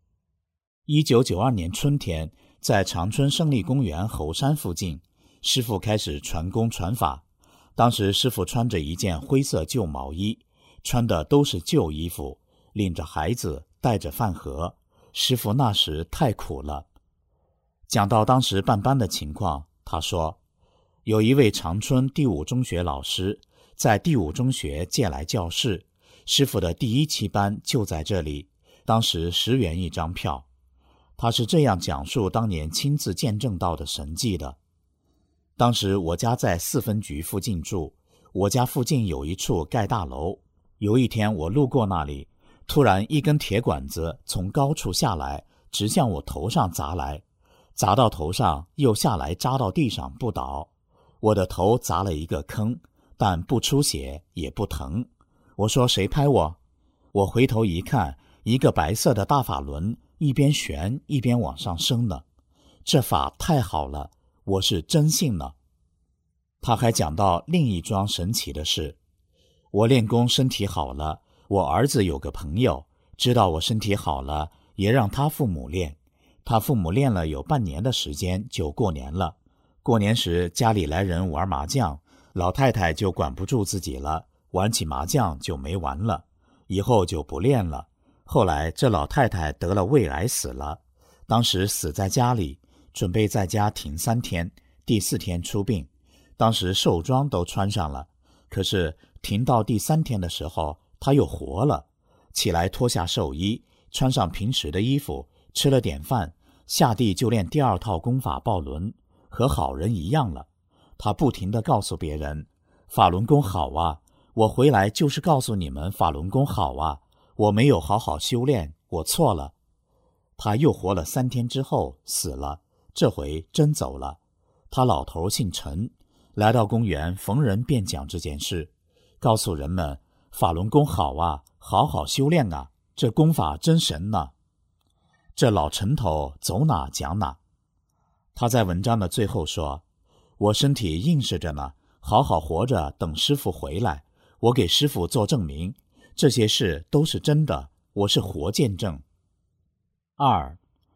，1992年春天，在长春胜利公园猴山附近，师傅开始传功传法。当时师傅穿着一件灰色旧毛衣，穿的都是旧衣服，领着孩子，带着饭盒。师傅那时太苦了。讲到当时办班的情况，他说，有一位长春第5中学老师在第5中学借来教室，师傅的第1期班就在这里，当时10元一张票。他是这样讲述当年亲自见证到的神迹的。当时我家在4分局附近住，我家附近有一处盖大楼。有一天我路过那里，突然一根铁管子从高处下来，直向我头上砸来，砸到头上又下来扎到地上不倒。我的头砸了一个坑，但不出血也不疼。我说谁拍我？我回头一看，一个白色的大法轮一边旋一边往上升呢。这法太好了，我是真信了。他还讲到另一桩神奇的事。我练功身体好了，我儿子有个朋友知道我身体好了，也让他父母练。他父母练了有半年的时间就过年了。过年时家里来人玩麻将，老太太就管不住自己了，玩起麻将就没玩了，以后就不练了。后来这老太太得了胃癌死了，当时死在家里，准备在家停3天，第4天出殡。当时寿装都穿上了，可是停到第3天的时候，她又活了。起来脱下寿衣，穿上平时的衣服，吃了点饭，下地就练第2套功法抱轮，和好人一样了。她不停地告诉别人，法轮功好啊，我回来就是告诉你们法轮功好啊，我没有好好修炼，我错了。她又活了3天之后死了，这回真走了。她老头姓陈，来到公园逢人便讲这件事，告诉人们法轮功好啊，好好修炼啊，这功法真神呢。这老陈头走哪讲哪。他在文章的最后说，我身体硬实着呢，好好活着等师父回来，我给师父做证明，这些事都是真的，我是活见证。2.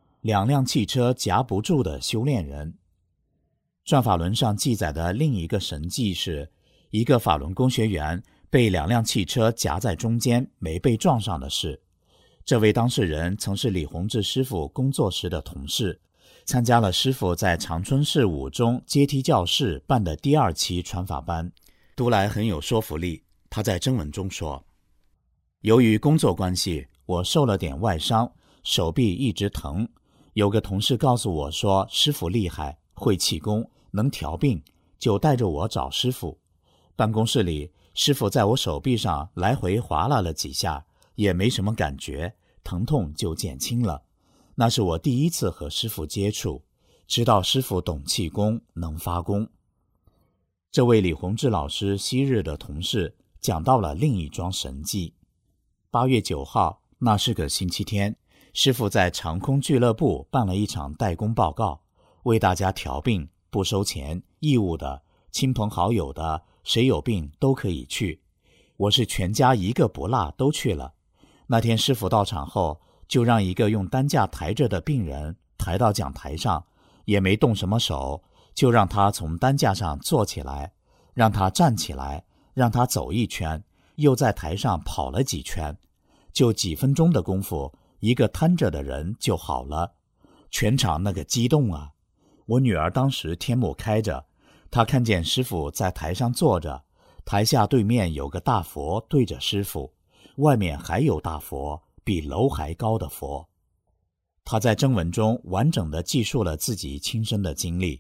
2辆汽车夹不住的修炼人。转法轮上记载的另一个神迹是，一个法轮功学员被2辆汽车夹在中间，没被撞上的事。这位当事人曾是李洪志师傅工作时的同事，参加了师傅在长春市5中阶梯教室办的第2期传法班，读来很有说服力。他在征文中说，由于工作关系，我受了点外伤，手臂一直疼。有个同事告诉我说，师傅厉害，会气功，能调病，就带着我找师傅。办公室里，师傅在我手臂上来回划拉了几下，也没什么感觉，疼痛就减轻了。那是我第1次和师傅接触，知道师傅懂气功，能发功。这位李洪志老师昔日的同事讲到了另一桩神迹。8月9号，那是个星期天，师傅在长空俱乐部办了一场代工报告，为大家调病，不收钱，义务的，亲朋好友的，谁有病都可以去。我是全家一个不落都去了。那天师傅到场后，就让一个用担架抬着的病人抬到讲台上，也没动什么手，就让他从担架上坐起来，让他站起来，让他走1圈，又在台上跑了几圈。就几分钟的功夫，一个瘫着的人就好了。全场那个激动啊！我女儿当时天幕开着，她看见师傅在台上坐着，台下对面有个大佛对着师傅，外面还有大佛，比楼还高的佛。他在征文中完整地记述了自己亲身的经历，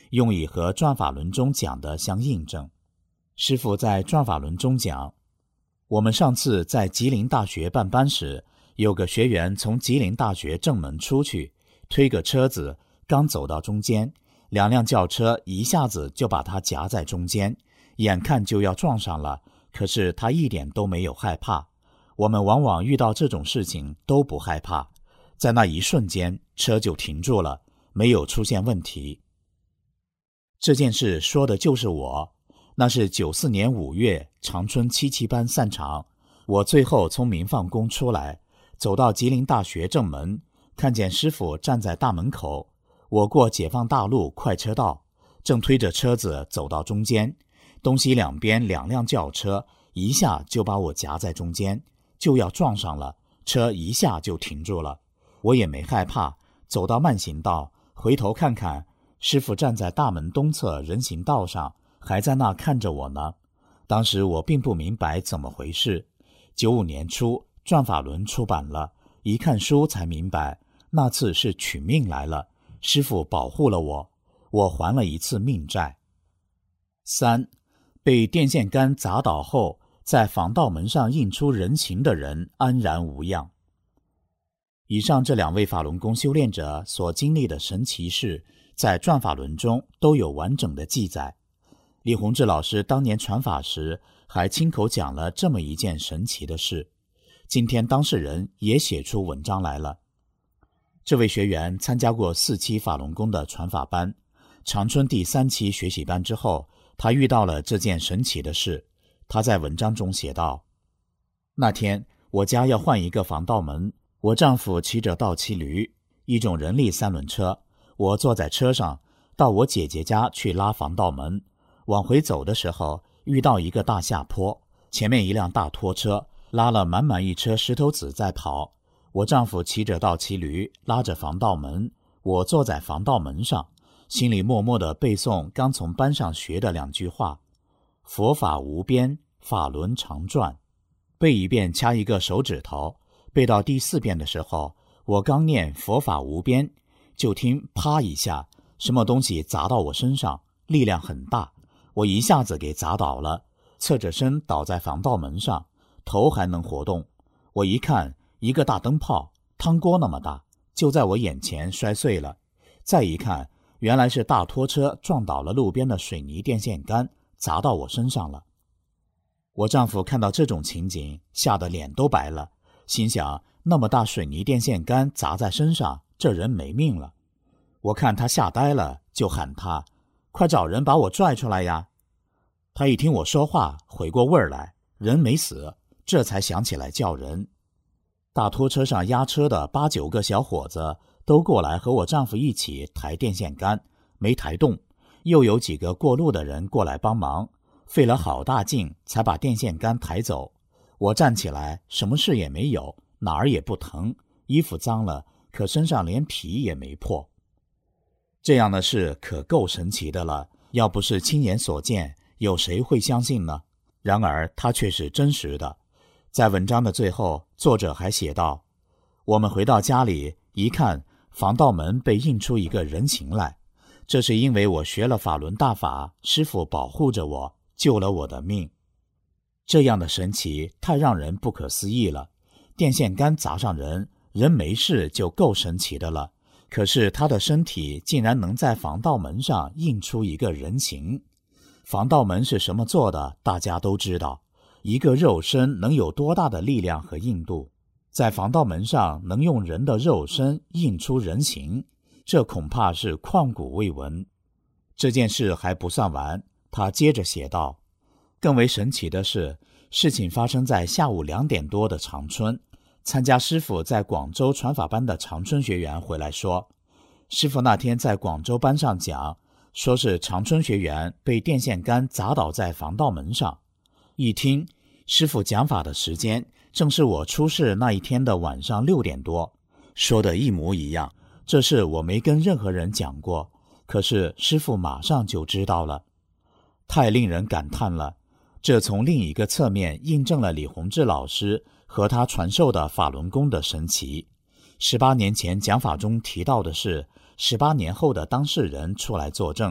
用以和转法轮中讲的相印证。师父在转法轮中讲，我们上次在吉林大学办班时，有个学员从吉林大学正门出去，推个车子，刚走到中间，2辆轿车一下子就把他夹在中间，眼看就要撞上了，可是他一点都没有害怕。我们往往遇到这种事情都不害怕，在那一瞬间车就停住了，没有出现问题。这件事说的就是我，那是94年5月长春77班散场，我最后从民放宫出来，走到吉林大学正门，看见师父站在大门口，我过解放大路快车道，正推着车子走到中间，东西两边2辆轿车一下就把我夹在中间，就要撞上了，车一下就停住了。我也没害怕，走到慢行道，回头看看，师父站在大门东侧人行道上，还在那看着我呢。当时我并不明白怎么回事。95年初转法轮出版了，一看书才明白，那次是取命来了，师父保护了我，我还了一次命债。3. 被电线杆砸倒后，在防盗门上印出人形的人安然无恙。以上这2位法轮功修炼者所经历的神奇事，在转法轮中都有完整的记载。李洪志老师当年传法时，还亲口讲了这么一件神奇的事，今天当事人也写出文章来了。这位学员参加过4期法轮功的传法班，长春第3期学习班之后，他遇到了这件神奇的事。他在文章中写道，那天我家要换一个防盗门，我丈夫骑着倒骑驴，一种人力3轮车，我坐在车上，到我姐姐家去拉防盗门。往回走的时候，遇到一个大下坡，前面一辆大拖车拉了满满一车石头子在跑。我丈夫骑着倒骑驴，拉着防盗门，我坐在防盗门上，心里默默地背诵刚从班上学的2句话：佛法无边，法轮常转。背一遍掐一个手指头，背到第4遍的时候，我刚念佛法无边，就听啪一下，什么东西砸到我身上，力量很大，我一下子给砸倒了，侧着身倒在防盗门上，头还能活动。我一看，一个大灯泡，汤锅那么大，就在我眼前摔碎了。再一看，原来是大拖车撞倒了路边的水泥电线杆，砸到我身上了。我丈夫看到这种情景，吓得脸都白了，心想那么大水泥电线杆砸在身上，这人没命了。我看他吓呆了，就喊他，快找人把我拽出来呀！他一听我说话，回过味儿来，人没死，这才想起来叫人。大拖车上压车的8、9个小伙子都过来和我丈夫一起抬电线杆，没抬动，又有几个过路的人过来帮忙，费了好大劲才把电线杆抬走。我站起来，什么事也没有，哪儿也不疼，衣服脏了，可身上连皮也没破。这样的事可够神奇的了，要不是亲眼所见，有谁会相信呢？然而它却是真实的。在文章的最后，作者还写道，我们回到家里一看，防盗门被印出一个人形来，这是因为我学了法轮大法，师父保护着我，救了我的命。这样的神奇太让人不可思议了。电线杆砸上人，人没事就够神奇的了，可是他的身体竟然能在防盗门上印出一个人形。防盗门是什么做的，大家都知道，一个肉身能有多大的力量和硬度，在防盗门上能用人的肉身印出人形，这恐怕是旷古未闻。这件事还不算完，他接着写道，更为神奇的是，事情发生在下午2点多的长春。参加师父在广州传法班的长春学员回来说，师父那天在广州班上讲，说是长春学员被电线杆砸倒在防盗门上。一听师父讲法的时间正是我出事那一天的晚上6点多，说的一模一样。这事我没跟任何人讲过，可是师父马上就知道了，太令人感叹了。这从另一个侧面印证了李洪志老师和他传授的法轮功的神奇。18年前讲法中提到的是，18年后的当事人出来作证，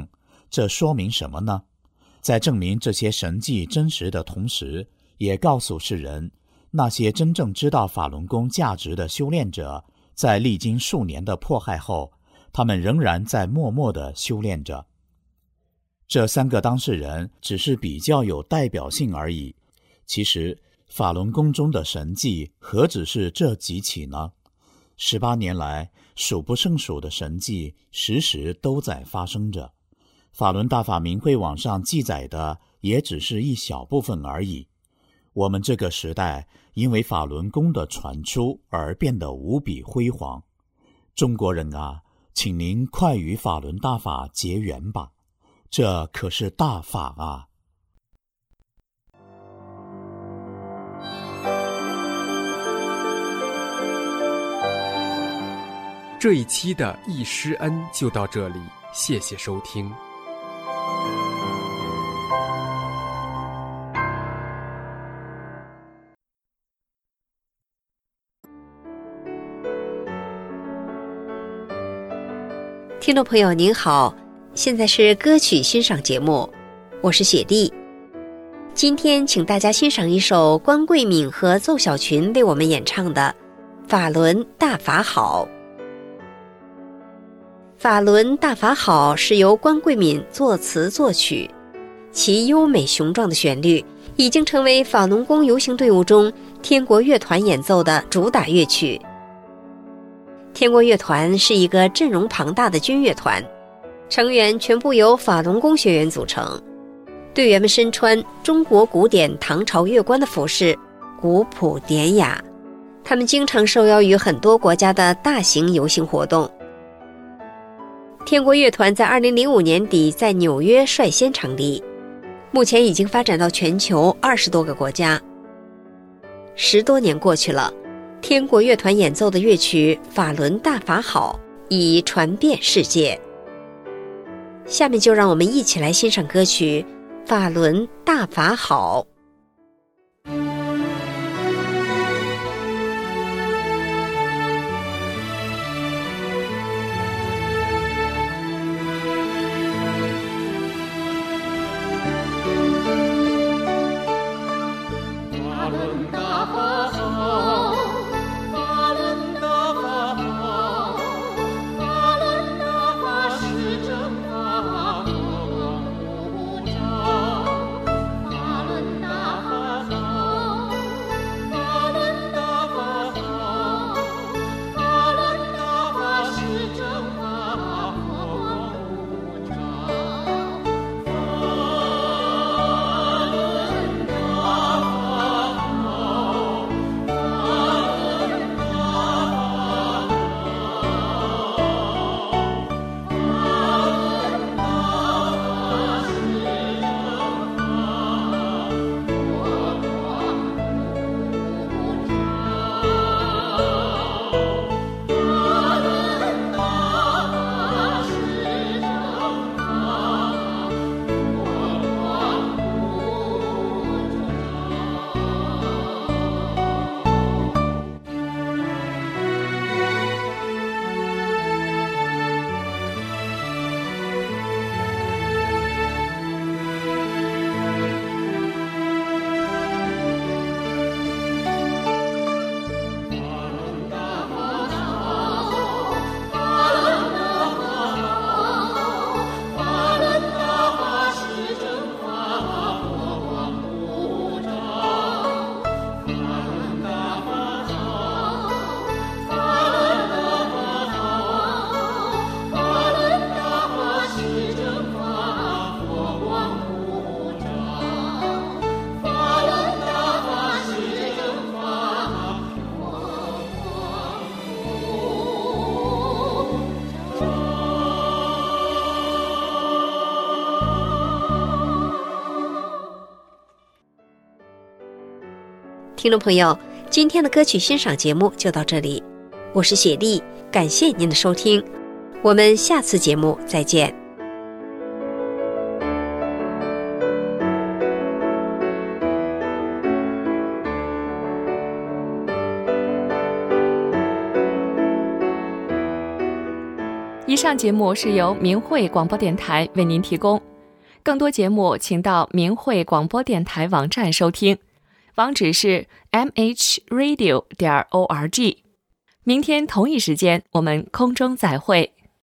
这说明什么呢？在证明这些神迹真实的同时，也告诉世人，那些真正知道法轮功价值的修炼者，在历经数年的迫害后，他们仍然在默默地修炼着。这3个当事人只是比较有代表性而已。其实，法轮功中的神迹何止是这几起呢？18年来，数不胜数的神迹时时都在发生着。法轮大法明慧网上记载的也只是一小部分而已。我们这个时代因为法轮功的传出而变得无比辉煌。中国人啊，请您快与法轮大法结缘吧，这可是大法啊！ 这一期的易师恩就到这里，谢谢收听。 听众朋友您好，现在是歌曲欣赏节目，我是雪莉。今天请大家欣赏一首关桂敏和奏小群为我们演唱的《法轮大法好》。法轮大法好是由关桂敏作词作曲，其优美雄壮的旋律已经成为法轮功游行队伍中天国乐团演奏的主打乐曲。天国乐团是一个阵容庞大的军乐团，成员全部由法轮功学员组成，队员们身穿中国古典唐朝乐官的服饰，古朴典雅。他们经常受邀于很多国家的大型游行活动。天国乐团在2005年底在纽约率先成立，目前已经发展到全球20多个国家。10多年过去了，天国乐团演奏的乐曲《法轮大法好》已传遍世界。下面就让我们一起来欣赏歌曲《法轮大法好》。听众朋友，今天的歌曲欣赏节目就到这里，我是雪莉，感谢您的收听，我们下次节目再见。 以上节目是由明慧广播电台为您提供，更多节目请到明慧广播电台网站收听，网址是 mhradio.org。明天同一时间我们空中再会。